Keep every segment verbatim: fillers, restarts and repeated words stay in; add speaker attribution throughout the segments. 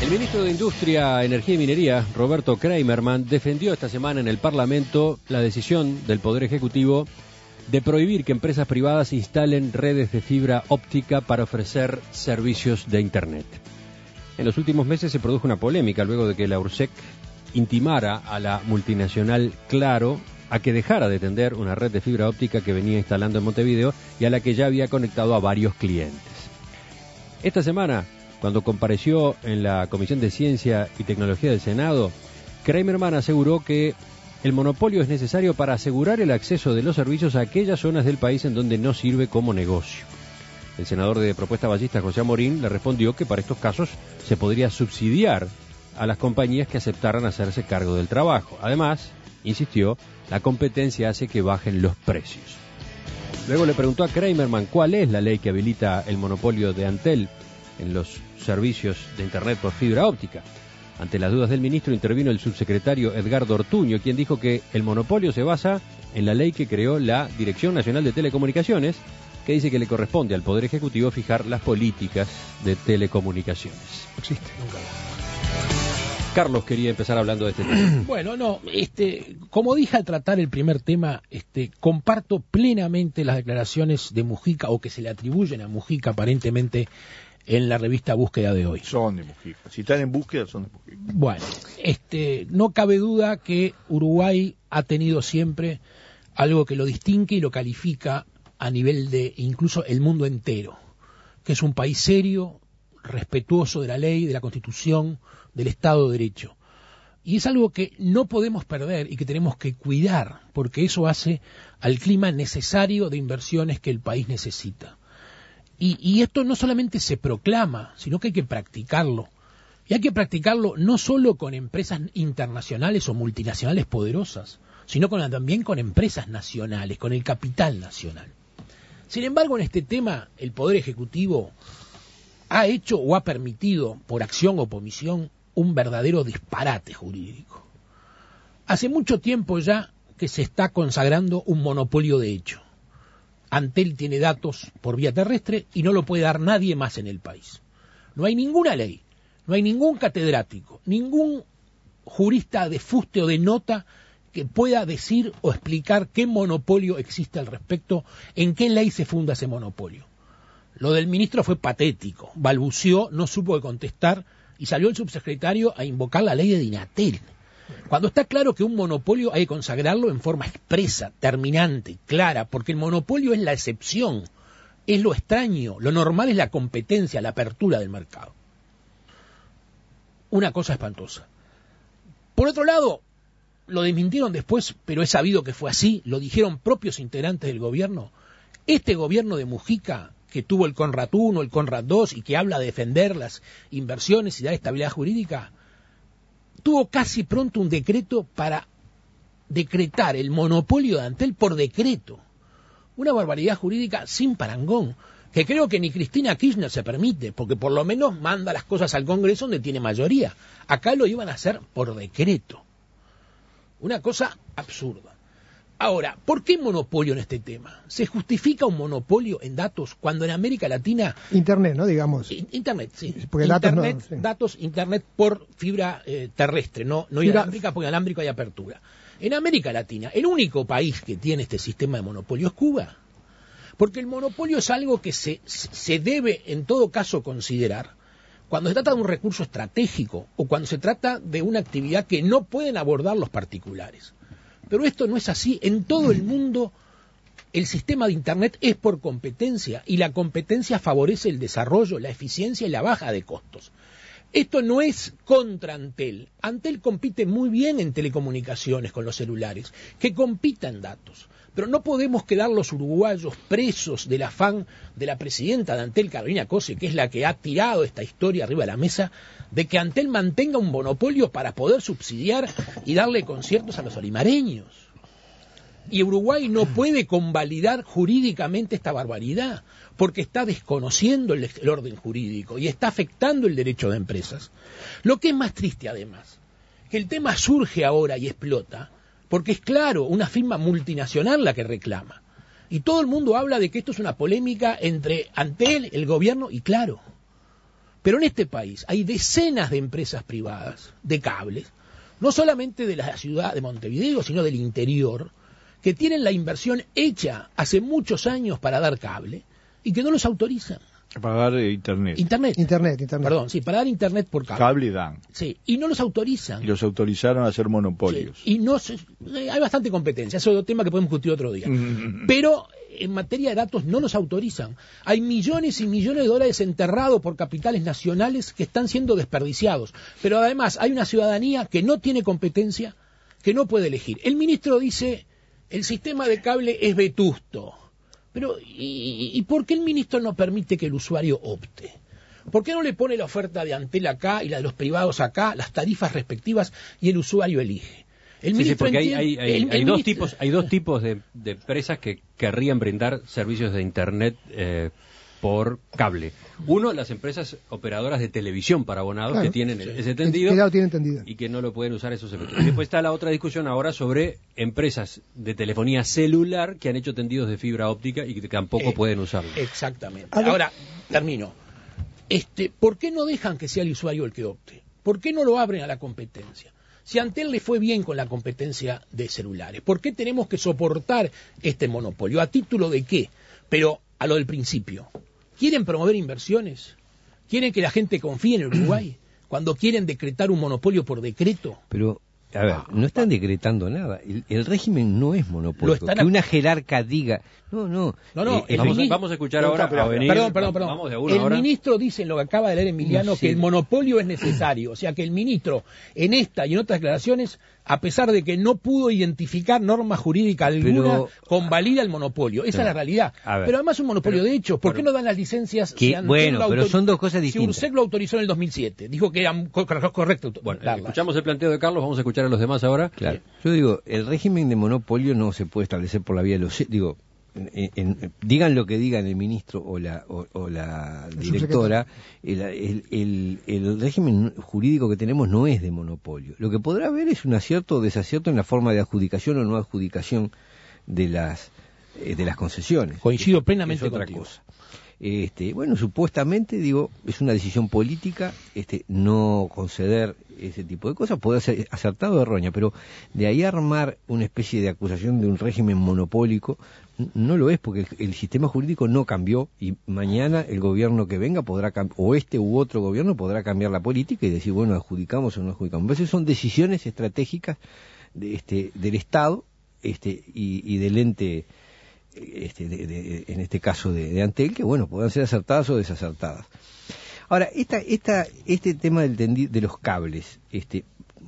Speaker 1: El ministro de Industria, Energía y Minería, Roberto Kreimerman, defendió esta semana en el Parlamento la decisión del Poder Ejecutivo de prohibir que empresas privadas instalen redes de fibra óptica para ofrecer servicios de Internet. En los últimos meses se produjo una polémica luego de que la URSEC intimara a la multinacional Claro a que dejara de tender una red de fibra óptica que venía instalando en Montevideo y a la que ya había conectado a varios clientes. Esta semana, cuando compareció en la Comisión de Ciencia y Tecnología del Senado, Kreimerman aseguró que el monopolio es necesario para asegurar el acceso de los servicios a aquellas zonas del país en donde no sirve como negocio. El senador de Propuesta Ballista, José Amorín, le respondió que para estos casos se podría subsidiar a las compañías que aceptaran hacerse cargo del trabajo. Además, insistió, la competencia hace que bajen los precios. Luego le preguntó a Kreimerman cuál es la ley que habilita el monopolio de Antel en los servicios de Internet por fibra óptica. Ante las dudas del ministro intervino el subsecretario Edgardo Ortuño, quien dijo que el monopolio se basa en la ley que creó la Dirección Nacional de Telecomunicaciones, que dice que le corresponde al Poder Ejecutivo fijar las políticas de telecomunicaciones.
Speaker 2: Existe, nunca.
Speaker 1: Carlos quería empezar hablando de este tema.
Speaker 2: Bueno, no, este, como dije al tratar el primer tema, este, comparto plenamente las declaraciones de Mujica, o que se le atribuyen a Mujica aparentemente, en la revista Búsqueda de hoy.
Speaker 3: Son de Mujica. Si están en búsqueda, son de Mujica.
Speaker 2: Bueno, este, no cabe duda que Uruguay ha tenido siempre algo que lo distingue y lo califica a nivel de incluso el mundo entero, que es un país serio, respetuoso de la ley, de la Constitución, del Estado de Derecho. Y es algo que no podemos perder y que tenemos que cuidar, porque eso hace al clima necesario de inversiones que el país necesita. Y, y esto no solamente se proclama, sino que hay que practicarlo. Y hay que practicarlo no solo con empresas internacionales o multinacionales poderosas, sino con, también con empresas nacionales, con el capital nacional. Sin embargo, en este tema, el Poder Ejecutivo ha hecho o ha permitido, por acción o por omisión, un verdadero disparate jurídico. Hace mucho tiempo ya que se está consagrando un monopolio de hecho. Antel tiene datos por vía terrestre y no lo puede dar nadie más en el país. No hay ninguna ley, no hay ningún catedrático, ningún jurista de fuste o de nota que pueda decir o explicar qué monopolio existe al respecto, en qué ley se funda ese monopolio. Lo del ministro fue patético, balbuceó, no supo contestar y salió el subsecretario a invocar la ley de Dinatel. Cuando está claro que un monopolio hay que consagrarlo en forma expresa, terminante, clara, porque el monopolio es la excepción, es lo extraño, lo normal es la competencia, la apertura del mercado. Una cosa espantosa. Por otro lado, lo desmintieron después, pero es sabido que fue así, lo dijeron propios integrantes del gobierno. Este gobierno de Mujica, que tuvo el Conrad uno, el Conrad dos y que habla de defender las inversiones y dar estabilidad jurídica, tuvo casi pronto un decreto para decretar el monopolio de Antel por decreto. Una barbaridad jurídica sin parangón, que creo que ni Cristina Kirchner se permite, porque por lo menos manda las cosas al Congreso donde tiene mayoría. Acá lo iban a hacer por decreto. Una cosa absurda. Ahora, ¿por qué monopolio en este tema? ¿Se justifica un monopolio en datos cuando en América Latina...
Speaker 4: Internet, ¿no? Digamos.
Speaker 2: Internet, sí.
Speaker 4: Porque
Speaker 2: Internet,
Speaker 4: datos, no, sí.
Speaker 2: datos, Internet por fibra eh, terrestre, no, no inalámbrica, porque inalámbrico hay apertura. En América Latina, el único país que tiene este sistema de monopolio es Cuba. Porque el monopolio es algo que se, se debe, en todo caso, considerar cuando se trata de un recurso estratégico o cuando se trata de una actividad que no pueden abordar los particulares. Pero esto no es así. En todo el mundo el sistema de Internet es por competencia y la competencia favorece el desarrollo, la eficiencia y la baja de costos. Esto no es contra Antel. Antel compite muy bien en telecomunicaciones con los celulares, que compita en datos. Pero no podemos quedar los uruguayos presos del afán de la presidenta de Antel, Carolina Cose, que es la que ha tirado esta historia arriba de la mesa, de que Antel mantenga un monopolio para poder subsidiar y darle conciertos a los olimareños. Y Uruguay no puede convalidar jurídicamente esta barbaridad, porque está desconociendo el, el orden jurídico y está afectando el derecho de empresas. Lo que es más triste, además, que el tema surge ahora y explota, porque es claro, una firma multinacional la que reclama. Y todo el mundo habla de que esto es una polémica entre Antel, el gobierno y Claro. Pero en este país hay decenas de empresas privadas de cables, no solamente de la ciudad de Montevideo, sino del interior, que tienen la inversión hecha hace muchos años para dar cable y que no los autorizan.
Speaker 3: Para dar eh, internet.
Speaker 2: Internet.
Speaker 4: Internet, internet.
Speaker 2: Perdón, sí, para dar internet por cable.
Speaker 3: Cable dan.
Speaker 2: Sí, y no los autorizan.
Speaker 3: Y los autorizaron a hacer monopolios.
Speaker 2: Sí, y no se, eh, hay bastante competencia, eso es otro tema que podemos discutir otro día. Pero en materia de datos no los autorizan. Hay millones y millones de dólares enterrados por capitales nacionales que están siendo desperdiciados. Pero además hay una ciudadanía que no tiene competencia, que no puede elegir. El ministro dice, el sistema de cable es vetusto. Pero, ¿y, ¿y por qué el ministro no permite que el usuario opte? ¿Por qué no le pone la oferta de Antel acá y la de los privados acá, las tarifas respectivas, y el usuario elige? El
Speaker 1: sí, sí, porque
Speaker 2: entiende,
Speaker 1: hay, hay, hay,
Speaker 2: el,
Speaker 1: hay
Speaker 2: el
Speaker 1: dos
Speaker 2: ministro...
Speaker 1: tipos, hay dos tipos de, de empresas que querrían brindar servicios de Internet eh, por cable. Uno, las empresas operadoras de televisión para abonados,
Speaker 4: claro,
Speaker 1: que tienen
Speaker 4: sí.
Speaker 1: ese tendido,
Speaker 4: que ya lo tienen entendido.
Speaker 1: Y que no lo pueden usar esos efectos. Y después está la otra discusión ahora sobre empresas de telefonía celular que han hecho tendidos de fibra óptica y que tampoco
Speaker 2: eh,
Speaker 1: pueden usarlo.
Speaker 2: Exactamente.
Speaker 4: Ahora,
Speaker 2: Ahora, termino. Este, ¿por qué no dejan que sea el usuario el que opte? ¿Por qué no lo abren a la competencia? Si a Antel le fue bien con la competencia de celulares, ¿por qué tenemos que soportar este monopolio? ¿A título de qué? Pero a lo del principio. ¿Quieren promover inversiones? ¿Quieren que la gente confíe en Uruguay? Cuando quieren decretar un monopolio por decreto.
Speaker 5: Pero, a ver, no están decretando nada. El, el régimen no es monopólico.
Speaker 2: Lo están
Speaker 5: que una jerarca diga... No, no.
Speaker 2: No, no,
Speaker 5: eh,
Speaker 2: el
Speaker 1: vamos, a,
Speaker 2: mini-
Speaker 1: vamos a escuchar
Speaker 3: No,
Speaker 1: ahora
Speaker 3: no, pero-
Speaker 1: a venir.
Speaker 2: Perdón, perdón, perdón.
Speaker 1: Vamos de a uno
Speaker 2: el
Speaker 1: ahora.
Speaker 2: ministro dice en lo que acaba de leer Emiliano
Speaker 5: No sé.
Speaker 2: que el monopolio es necesario. O sea que el ministro, en esta y en otras declaraciones, a pesar de que no pudo identificar norma jurídica alguna,
Speaker 5: Pero-
Speaker 2: convalida el monopolio. Esa
Speaker 5: No.
Speaker 2: es la realidad.
Speaker 5: A ver.
Speaker 2: Pero además es un monopolio
Speaker 1: Pero-
Speaker 2: de hecho. ¿Por
Speaker 1: pero-
Speaker 2: qué no dan las licencias?
Speaker 5: Que-
Speaker 2: si Antel
Speaker 5: bueno,
Speaker 2: lo
Speaker 5: pero
Speaker 2: autor-
Speaker 5: son dos cosas
Speaker 2: Si
Speaker 5: distintas.
Speaker 2: Ursec lo autorizó en el dos mil siete. Dijo que era co- correcto
Speaker 1: Bueno,
Speaker 2: darlas.
Speaker 1: escuchamos el planteo de Carlos, vamos a escuchar a los demás ahora.
Speaker 5: Claro. Yo digo, el régimen de monopolio no se puede establecer por la vía de los... Digo, en- en- digan lo que digan el ministro o la, o, o la directora, el, el, el, el régimen jurídico que tenemos no es de monopolio. Lo que podrá haber es un acierto o desacierto en la forma de adjudicación o no adjudicación de las, eh, de las concesiones.
Speaker 2: Coincido
Speaker 5: Es-
Speaker 2: plenamente
Speaker 5: es otra
Speaker 2: contigo.
Speaker 5: cosa. Este, bueno, supuestamente, digo, es una decisión política, este, no conceder ese tipo de cosas, puede ser acertado o errónea, pero de ahí a armar una especie de acusación de un régimen monopólico, n- no lo es, porque el, el sistema jurídico no cambió y mañana el gobierno que venga podrá, cam- o este u otro gobierno podrá cambiar la política y decir, bueno, adjudicamos o no adjudicamos. A veces son decisiones estratégicas de, este, del Estado este, y, y del ente, este, de, de, en este caso de, de Antel, que bueno, puedan ser acertadas o desacertadas. Ahora, esta, esta, este tema del tendi- de los cables, este,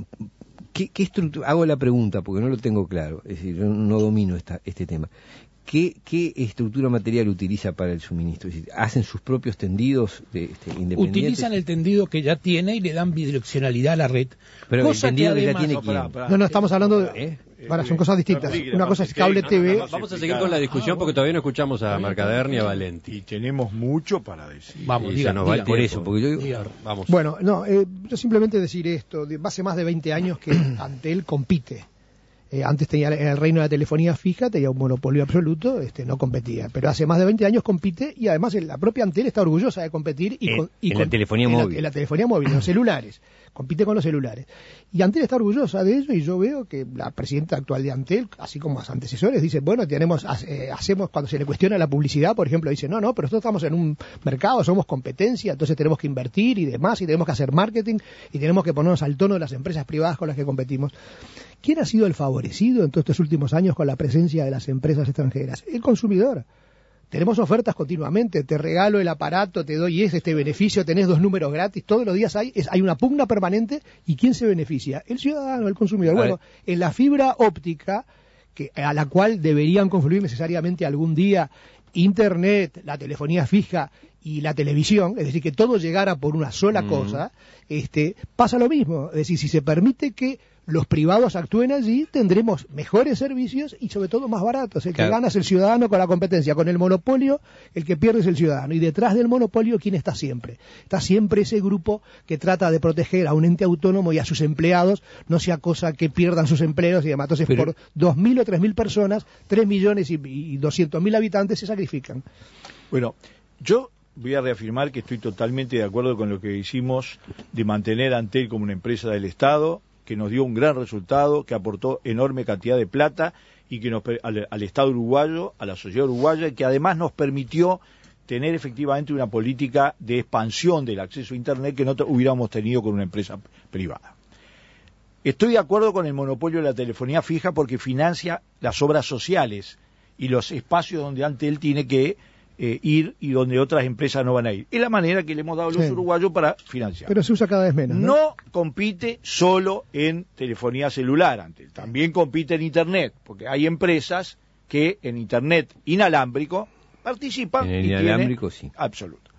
Speaker 5: ¿qué, qué estructura? Hago la pregunta porque no lo tengo claro, es decir, yo no domino esta, este tema. ¿Qué, ¿Qué estructura material utiliza para el suministro? Es decir, ¿hacen sus propios tendidos de, este, independientes?
Speaker 2: Utilizan el tendido que ya tiene y le dan bidireccionalidad a la red.
Speaker 5: Pero el
Speaker 2: cosa
Speaker 5: tendido que ya
Speaker 2: además-
Speaker 5: tiene
Speaker 3: No, pará,
Speaker 5: quién.
Speaker 3: pará.
Speaker 4: No, no, estamos hablando de...
Speaker 5: ¿Eh?
Speaker 4: Ahora, son cosas distintas.
Speaker 3: Sí,
Speaker 4: Una cosa es
Speaker 3: sí,
Speaker 4: cable
Speaker 3: no,
Speaker 4: T V.
Speaker 3: no, no,
Speaker 1: Vamos a seguir con la discusión porque todavía no escuchamos a Mercader ni a Valenti.
Speaker 3: Y tenemos mucho para decir.
Speaker 2: Vamos,
Speaker 1: Y
Speaker 2: diga,
Speaker 1: se nos va el
Speaker 2: diga.
Speaker 5: Por
Speaker 1: tiempo.
Speaker 5: eso, porque yo digo,
Speaker 2: Diga.
Speaker 1: Vamos.
Speaker 4: Bueno, no, eh, yo simplemente decir esto. De, hace más de veinte años que Antel compite. Eh, antes tenía en el reino de la telefonía fija, tenía un monopolio absoluto, este, no competía. Pero hace más de veinte años compite y además la propia Antel está orgullosa de competir. Y
Speaker 5: En-
Speaker 4: con- y
Speaker 5: en la
Speaker 4: con-
Speaker 5: telefonía
Speaker 4: en la-
Speaker 5: móvil.
Speaker 4: en la telefonía móvil, en los celulares. Compite con los celulares. Y Antel está orgullosa de ello y yo veo que la presidenta actual de Antel, así como los antecesores, dice, bueno, tenemos, eh, hacemos, cuando se le cuestiona la publicidad, por ejemplo, dice, no, no, pero nosotros estamos en un mercado, somos competencia, entonces tenemos que invertir y demás, y tenemos que hacer marketing, y tenemos que ponernos al tono de las empresas privadas con las que competimos. ¿Quién ha sido el favorecido en todos estos últimos años con la presencia de las empresas extranjeras? El consumidor. Tenemos ofertas continuamente, te regalo el aparato, te doy ese, este beneficio, tenés dos números gratis, todos los días hay, es, hay una pugna permanente, ¿y quién se beneficia? El ciudadano, el consumidor.
Speaker 1: A
Speaker 4: Bueno,
Speaker 1: ver.
Speaker 4: en la fibra óptica, que, a la cual deberían confluir necesariamente algún día Internet, la telefonía fija y la televisión, es decir, que todo llegara por una sola
Speaker 1: Mm.
Speaker 4: cosa, este, pasa lo mismo. Es decir, si se permite que los privados actúen allí, tendremos mejores servicios y sobre todo más baratos. El
Speaker 5: Claro.
Speaker 4: que gana es el ciudadano con la competencia. Con el monopolio, el que pierde es el ciudadano. Y detrás del monopolio, ¿quién está siempre? Está siempre ese grupo que trata de proteger a un ente autónomo y a sus empleados, no sea cosa que pierdan sus empleos y demás. Entonces,
Speaker 5: Pero-
Speaker 4: por dos mil o tres mil personas, tres millones y, y doscientos mil habitantes se sacrifican.
Speaker 3: Bueno, yo voy a reafirmar que estoy totalmente de acuerdo con lo que hicimos de mantener a Antel como una empresa del Estado, que nos dio un gran resultado, que aportó enorme cantidad de plata y que nos, al, al Estado uruguayo, a la sociedad uruguaya, y que además nos permitió tener efectivamente una política de expansión del acceso a Internet que no hubiéramos tenido con una empresa privada. Estoy de acuerdo con el monopolio de la telefonía fija porque financia las obras sociales y los espacios donde Antel tiene que eh, ir y donde otras empresas no van a ir. Es la manera que le hemos dado a los sí. uruguayos para financiar.
Speaker 4: Pero se usa cada vez menos, ¿no?
Speaker 3: No compite solo en telefonía celular, Antel. También compite en Internet, porque hay empresas que en Internet inalámbrico participan.
Speaker 5: En el
Speaker 3: y
Speaker 5: inalámbrico,
Speaker 3: tienen...
Speaker 5: sí.
Speaker 3: Absoluto.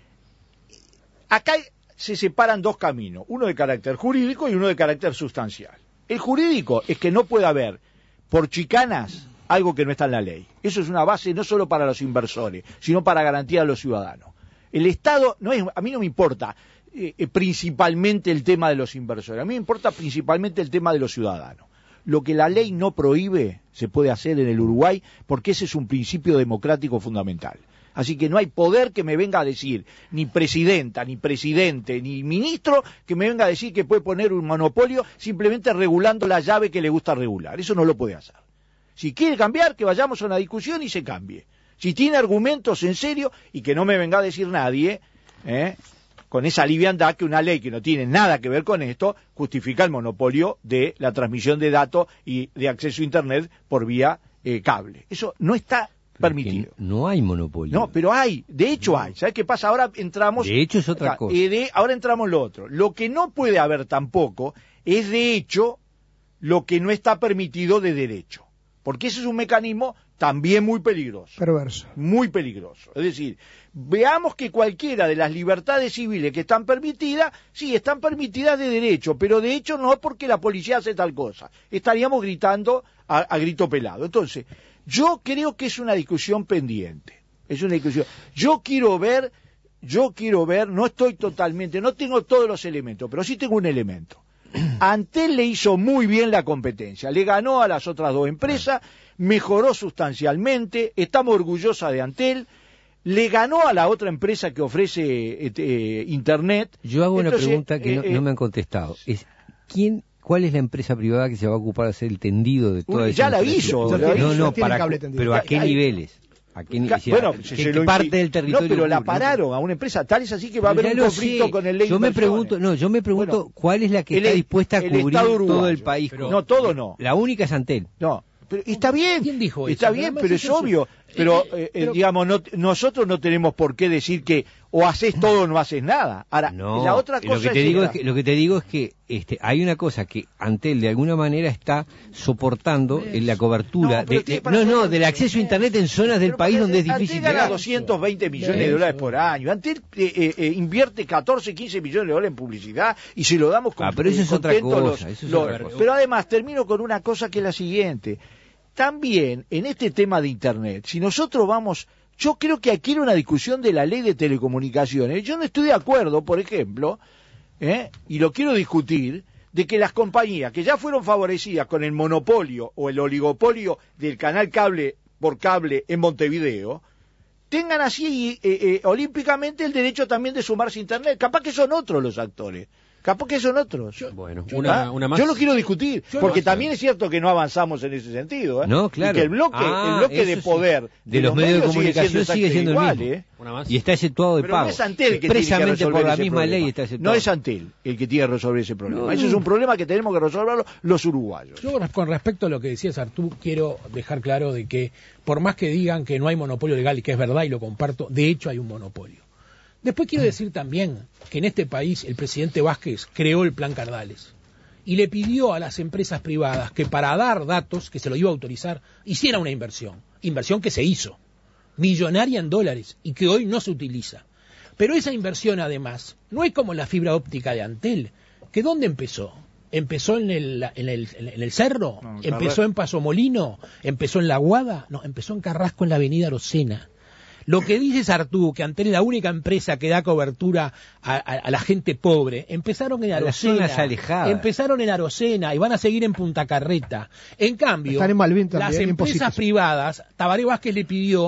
Speaker 3: Acá se separan dos caminos, uno de carácter jurídico y uno de carácter sustancial. El jurídico es que no puede haber, por chicanas, algo que no está en la ley. Eso es una base no solo para los inversores, sino para garantía a los ciudadanos. El Estado, no es, a mí no me importa eh, principalmente el tema de los inversores, a mí me importa principalmente el tema de los ciudadanos. Lo que la ley no prohíbe se puede hacer en el Uruguay porque ese es un principio democrático fundamental. Así que no hay poder que me venga a decir, ni presidenta, ni presidente, ni ministro, que me venga a decir que puede poner un monopolio simplemente regulando la llave que le gusta regular. Eso no lo puede hacer. Si quiere cambiar, que vayamos a una discusión y se cambie. Si tiene argumentos en serio, y que no me venga a decir nadie, ¿eh? con esa liviandad que una ley que no tiene nada que ver con esto, justifica el monopolio de la transmisión de datos y de acceso a Internet por vía eh, cable. Eso no está permitido.
Speaker 5: No hay monopolio.
Speaker 3: No, pero hay, de hecho no. hay. ¿Sabes qué pasa? Ahora entramos...
Speaker 5: De hecho es otra
Speaker 3: acá,
Speaker 5: cosa.
Speaker 3: Eh, de, ahora entramos en lo otro. Lo que no puede haber tampoco es de hecho lo que no está permitido de derecho. Porque ese es un mecanismo también muy peligroso.
Speaker 4: Perverso.
Speaker 3: Muy peligroso. Es decir, veamos que cualquiera de las libertades civiles que están permitidas, sí, están permitidas de derecho, pero de hecho no es porque la policía hace tal cosa. Estaríamos gritando a, a grito pelado. Entonces, yo creo que es una discusión pendiente. Es una discusión. Yo quiero ver, yo quiero ver, no estoy totalmente, no tengo todos los elementos, pero sí tengo un elemento. Antel le hizo muy bien la competencia, le ganó a las otras dos empresas, mejoró sustancialmente, estamos orgullosos de Antel, le ganó a la otra empresa que ofrece eh, Internet.
Speaker 5: Yo hago
Speaker 3: Entonces,
Speaker 5: una pregunta que
Speaker 3: eh,
Speaker 5: no,
Speaker 3: eh,
Speaker 5: no me han contestado. Es ¿quién, ¿Cuál es la empresa privada que se va a ocupar de hacer el tendido de toda esa
Speaker 3: Ya la hizo.
Speaker 5: No,
Speaker 3: la
Speaker 5: no,
Speaker 3: hizo.
Speaker 5: no
Speaker 4: Tiene
Speaker 5: para,
Speaker 4: cable tendido.
Speaker 5: pero ¿a qué
Speaker 3: Hay-
Speaker 5: niveles? ¿A qué, ni-
Speaker 3: Ca-
Speaker 5: o sea,
Speaker 3: bueno,
Speaker 5: ¿qué-
Speaker 3: se-
Speaker 5: qué
Speaker 3: se lo
Speaker 5: parte
Speaker 3: impi-
Speaker 5: del territorio?
Speaker 3: No, pero la
Speaker 5: ocurre?
Speaker 3: pararon a una empresa, tal es así que va a
Speaker 5: Pero
Speaker 3: haber
Speaker 5: ya
Speaker 3: un
Speaker 5: lo
Speaker 3: conflicto
Speaker 5: sé.
Speaker 3: con el ley
Speaker 5: Yo
Speaker 3: de
Speaker 5: me
Speaker 3: inversiones.
Speaker 5: pregunto, no, yo me pregunto
Speaker 3: Bueno,
Speaker 5: cuál es la que
Speaker 3: el-
Speaker 5: está dispuesta a
Speaker 3: el
Speaker 5: cubrir
Speaker 3: Estado
Speaker 5: todo el
Speaker 3: uruguayo.
Speaker 5: país.
Speaker 3: Pero- no, todo no.
Speaker 5: La única es Antel.
Speaker 3: No, pero está bien.
Speaker 2: ¿Quién dijo eso?
Speaker 3: Está
Speaker 2: Pero
Speaker 3: bien,
Speaker 2: además
Speaker 3: pero
Speaker 2: eso
Speaker 3: es
Speaker 2: es-
Speaker 3: obvio.
Speaker 2: eh,
Speaker 3: Pero,
Speaker 2: eh,
Speaker 3: eh,
Speaker 2: pero-
Speaker 3: digamos, no, nosotros no tenemos por qué decir que o haces todo o no haces nada. Ahora,
Speaker 5: No,
Speaker 3: la otra
Speaker 5: lo
Speaker 3: cosa
Speaker 5: que te
Speaker 3: es
Speaker 5: digo es
Speaker 3: esta.
Speaker 5: que lo que te digo es que este, hay una cosa que Antel de alguna manera está soportando en la cobertura
Speaker 3: No, pero
Speaker 5: de,
Speaker 3: tiene
Speaker 5: de-
Speaker 3: para
Speaker 5: no, no,
Speaker 3: hacer-
Speaker 5: del acceso a Internet en zonas del
Speaker 3: Pero
Speaker 5: país
Speaker 3: porque
Speaker 5: donde es
Speaker 3: Antel
Speaker 5: difícil
Speaker 3: gana
Speaker 5: llegar.
Speaker 3: doscientos veinte millones de
Speaker 2: Eso.
Speaker 3: dólares por año. Antel eh, eh, eh, invierte catorce, quince millones de dólares en publicidad y se lo damos con,
Speaker 5: Ah, pero eso es otra
Speaker 3: contentos
Speaker 5: cosa,
Speaker 3: los-
Speaker 5: eso es
Speaker 3: los-
Speaker 5: otra cosa.
Speaker 3: Pero además termino con una cosa que es la siguiente. También en este tema de Internet, si nosotros vamos, yo creo que aquí era una discusión de la ley de telecomunicaciones. Yo no estoy de acuerdo, por ejemplo, ¿eh? y lo quiero discutir, de que las compañías que ya fueron favorecidas con el monopolio o el oligopolio del canal cable por cable en Montevideo, tengan así eh, eh, olímpicamente el derecho también de sumarse a Internet. Capaz que son otros los actores. Capaz que son otros.
Speaker 1: Bueno,
Speaker 3: ¿Ah?
Speaker 1: una, una más.
Speaker 3: Yo lo quiero discutir,
Speaker 1: Yo
Speaker 3: porque
Speaker 1: no-
Speaker 3: también es cierto que no avanzamos en ese sentido. ¿eh?
Speaker 5: No, claro.
Speaker 3: Y que el bloque,
Speaker 5: Ah,
Speaker 3: el bloque
Speaker 5: eso
Speaker 3: de
Speaker 5: sí.
Speaker 3: poder
Speaker 5: De los medios de comunicación sigue siendo el
Speaker 3: igual,
Speaker 5: mismo.
Speaker 3: ¿eh?
Speaker 1: Una más.
Speaker 5: Y está exceptuado de
Speaker 3: Pero
Speaker 5: pago.
Speaker 3: no es Antel el que tiene que
Speaker 5: Expresamente
Speaker 3: resolver
Speaker 5: por la
Speaker 3: ese
Speaker 5: misma
Speaker 3: problema.
Speaker 5: ley está exceptuado.
Speaker 3: No es Antel el que tiene que resolver ese problema.
Speaker 5: No,
Speaker 3: Ese
Speaker 5: no.
Speaker 3: es un problema que tenemos que resolverlo los uruguayos.
Speaker 2: Yo con respecto a lo que decías, Artú, quiero dejar claro de que por más que digan que no hay monopolio legal y que es verdad y lo comparto, de hecho hay un monopolio. Después quiero decir también que en este país el presidente Vázquez creó el Plan Cardales y le pidió a las empresas privadas que para dar datos, que se lo iba a autorizar, hiciera una inversión. Inversión que se hizo, millonaria en dólares y que hoy no se utiliza. Pero esa inversión además no es como la fibra óptica de Antel, que ¿dónde empezó? ¿Empezó en el, en el, en el Cerro?
Speaker 3: No,
Speaker 2: ¿Empezó en Paso Molino? ¿Empezó en La Guada? No, empezó en Carrasco, en la avenida Arocena. Lo que dices, Artú, que Antel es la única empresa que da cobertura a, a, a la gente pobre, empezaron en
Speaker 5: A las
Speaker 2: Arocena,
Speaker 5: zonas alejadas.
Speaker 2: empezaron en Arocena y van a seguir en Punta Carreta. En cambio,
Speaker 4: Están en Malvin también,
Speaker 2: las
Speaker 4: y en
Speaker 2: empresas
Speaker 4: Positos.
Speaker 2: privadas, Tabaré Vázquez le pidió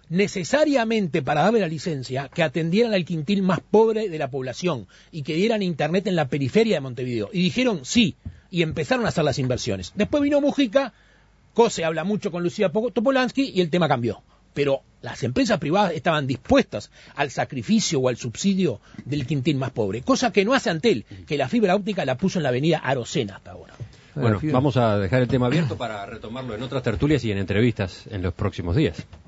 Speaker 2: necesariamente para darle la licencia que atendieran al quintil más pobre de la población y que dieran internet en la periferia de Montevideo. Y dijeron sí, y empezaron a hacer las inversiones. Después vino Mujica, Cose habla mucho con Lucía Topolansky y el tema cambió. Pero las empresas privadas estaban dispuestas al sacrificio o al subsidio del quintil más pobre, cosa que no hace Antel, que la fibra óptica la puso en la avenida Arocena hasta ahora.
Speaker 1: Bueno, vamos a dejar el tema abierto para retomarlo en otras tertulias y en entrevistas en los próximos días.